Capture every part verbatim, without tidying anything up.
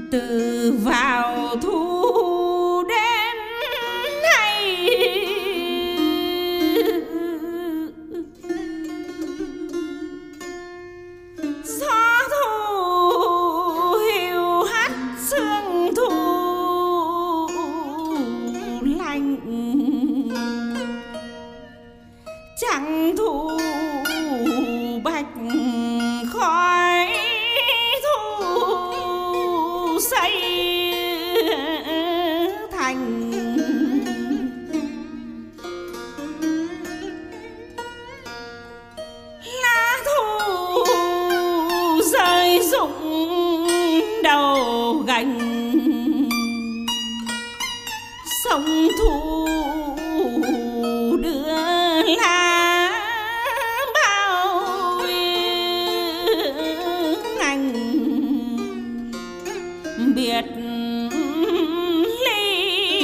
từ vào thu đến nay gió thu hiu hắt sương thu lạnh chẳng thu bạch khói thu xây thành lá thu rơi rụng đầu gành sông thu đưa lá bao ngành biệt ly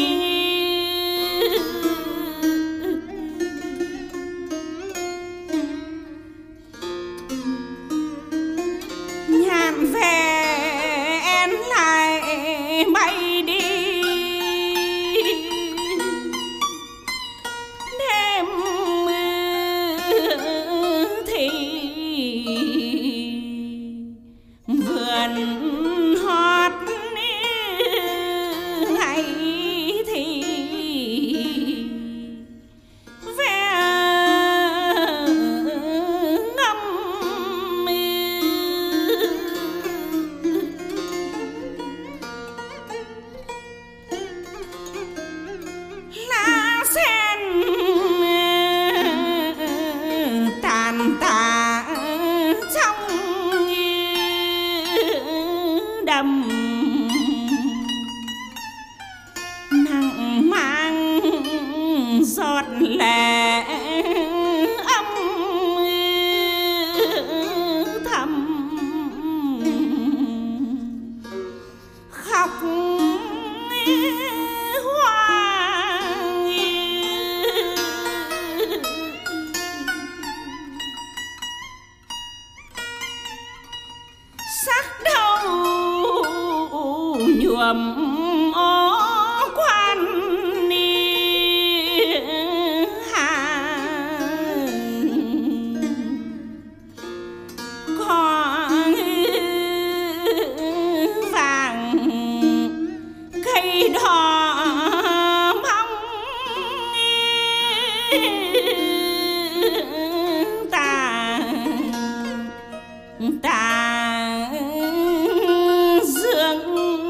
nhàn vẹn lại bay đi đêm thì vườn hót ngày thì ve ngâm lá sen tàn tạ trong đầm nặng mang giọt lệ âm thầm khóc hoa sắc đầu nhuộm ó quan ni hà có vàng cây đỏ mong ta ta dương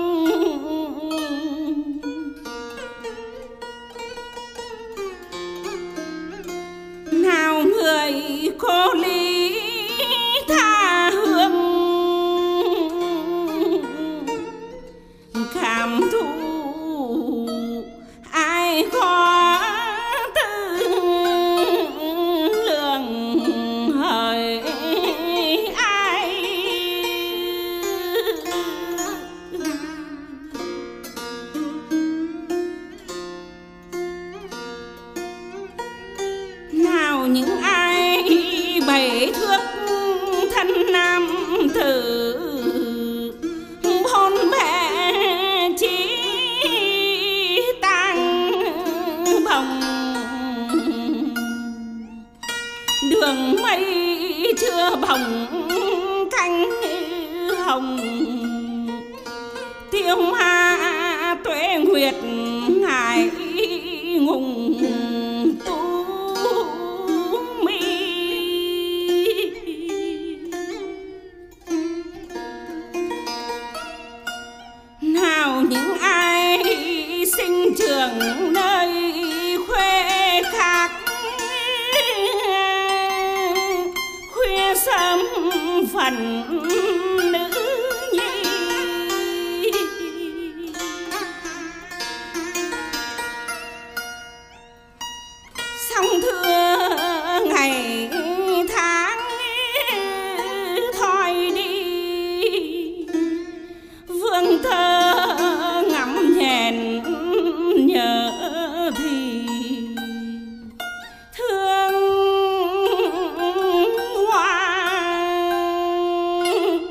nào người cô lý tha hương cảm thụ ai có tư lượng hời ai nào những ai bày thước thân nam tử hôn mẹ chỉ tang bồng đường mây chưa bồng cánh hồng tiêu hoa tuế nguyệt ngài ngùng tu mi nào những ai sinh trưởng nơi khuê khác khuya sớm phần nữ nhi song thưa ngày tháng thôi đi vương thơ ngắm nhèn nhớ thì thương hoa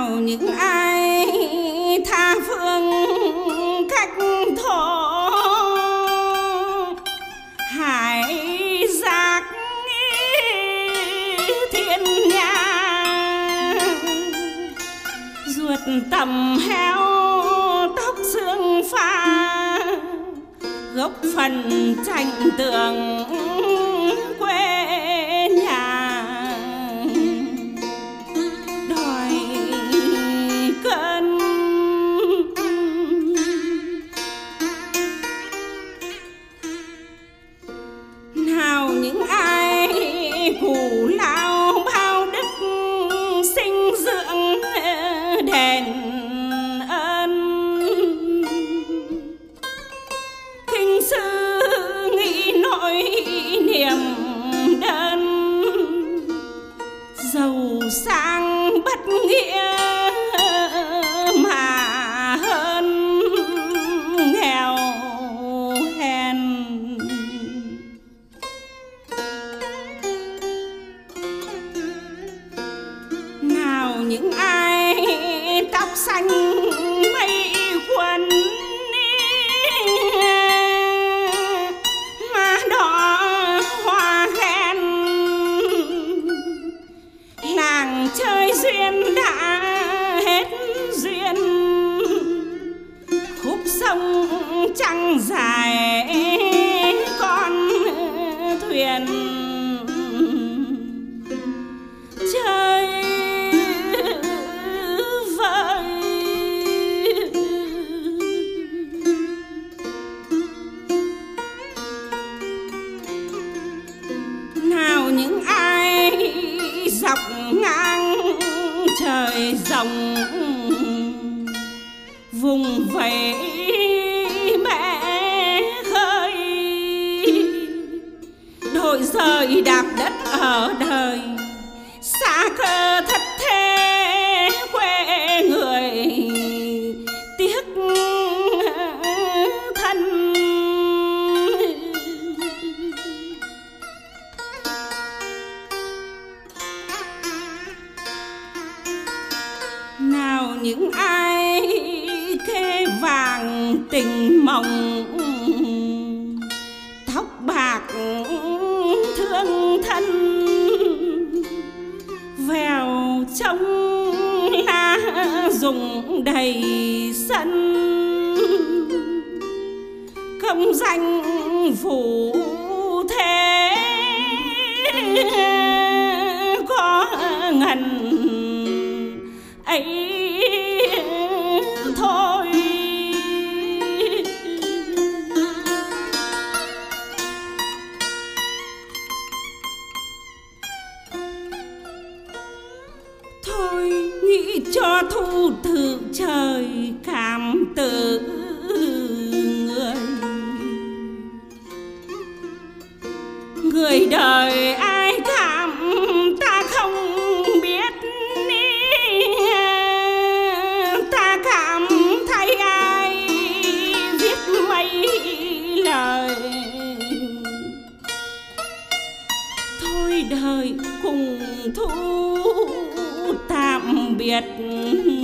những ai tha phương cách thổ hải giác thiên nhang, ruột tầm heo tóc xương pha, gốc phần tranh tường quê nhà, đòi cơn nào những ai cù lao bao đức sinh dưỡng đền ơn, kinh sư nghĩ nỗi niềm đơn, giàu sang bất nghĩa mà hơn nghèo hèn. Nào những ai tóc xanh mây quần, má đỏ hoa ghen, làng chơi duyên đã hết duyên, khúc sông trăng dài con thuyền chơi vơi. Nào những ai dọc ngang trời rộng, vùng vẫy mẹ khơi, đổi rời đạp đất ở đời, xa cơ thật thế quê người tiếc thân. Nào những ai kê vàng tình mộng, tóc bạc thương thân, vèo trông lá rụng đầy sân, công danh phủ thế có ngần ấy thôi. Thôi nghĩ cho thu thử trời cảm tử người, người đời ai cảm ta không biết, ta cảm thấy ai viết mấy lời. Thôi đời cùng thu tạm biệt.